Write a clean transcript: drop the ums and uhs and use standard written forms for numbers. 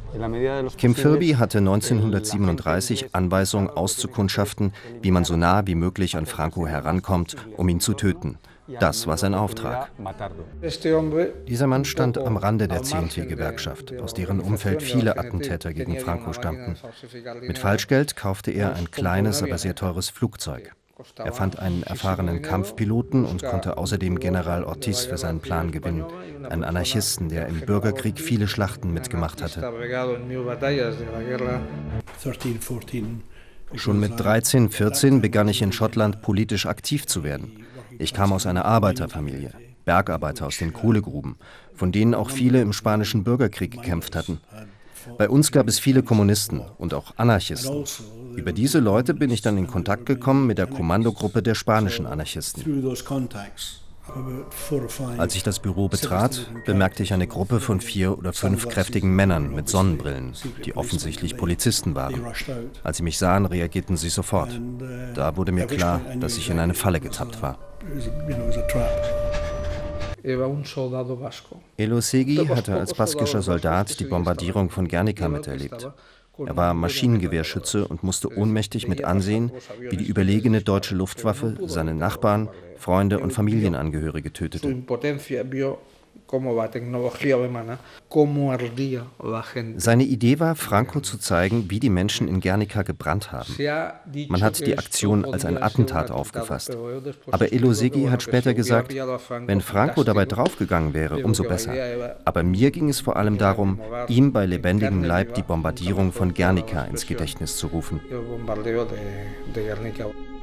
Kim Philby hatte 1937 Anweisung auszukundschaften, wie man so nah wie möglich an Franco herankommt, um ihn zu töten. Das war sein Auftrag. Dieser Mann stand am Rande der CNT-Gewerkschaft, aus deren Umfeld viele Attentäter gegen Franco stammten. Mit Falschgeld kaufte er ein kleines, aber sehr teures Flugzeug. Er fand einen erfahrenen Kampfpiloten und konnte außerdem General Ortiz für seinen Plan gewinnen, einen Anarchisten, der im Bürgerkrieg viele Schlachten mitgemacht hatte. Schon mit 13, 14 begann ich in Schottland politisch aktiv zu werden. Ich kam aus einer Arbeiterfamilie, Bergarbeiter aus den Kohlegruben, von denen auch viele im Spanischen Bürgerkrieg gekämpft hatten. Bei uns gab es viele Kommunisten und auch Anarchisten. Über diese Leute bin ich dann in Kontakt gekommen mit der Kommandogruppe der spanischen Anarchisten. Als ich das Büro betrat, bemerkte ich eine Gruppe von 4 oder 5 kräftigen Männern mit Sonnenbrillen, die offensichtlich Polizisten waren. Als sie mich sahen, reagierten sie sofort. Da wurde mir klar, dass ich in eine Falle getappt war. Elosegui hatte als baskischer Soldat die Bombardierung von Guernica miterlebt. Er war Maschinengewehrschütze und musste ohnmächtig mit ansehen, wie die überlegene deutsche Luftwaffe seine Nachbarn, Freunde und Familienangehörige tötete. Seine Idee war, Franco zu zeigen, wie die Menschen in Guernica gebrannt haben. Man hat die Aktion als ein Attentat aufgefasst. Aber Elosegui hat später gesagt, wenn Franco dabei draufgegangen wäre, umso besser. Aber mir ging es vor allem darum, ihm bei lebendigem Leib die Bombardierung von Guernica ins Gedächtnis zu rufen.